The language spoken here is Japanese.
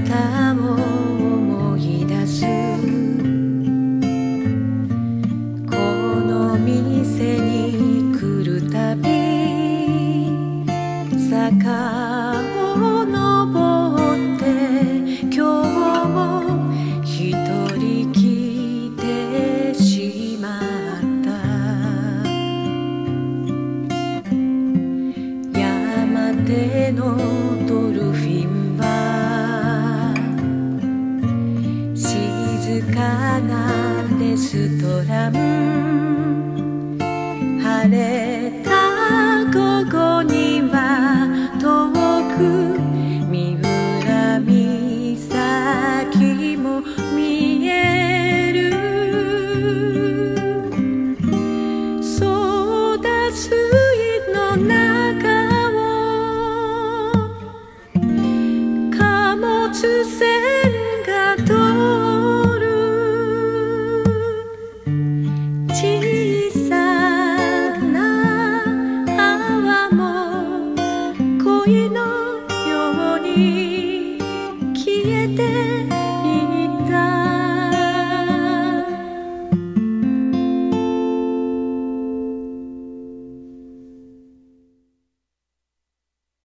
たを思い出す。この店に来るたび坂を登って今日も一人来てしまった。山手のドルフィンは静かなレストラン。晴れた午後には遠く三浦岬も見える。ソーダ水の中を貨物船が通る。小さな泡も恋の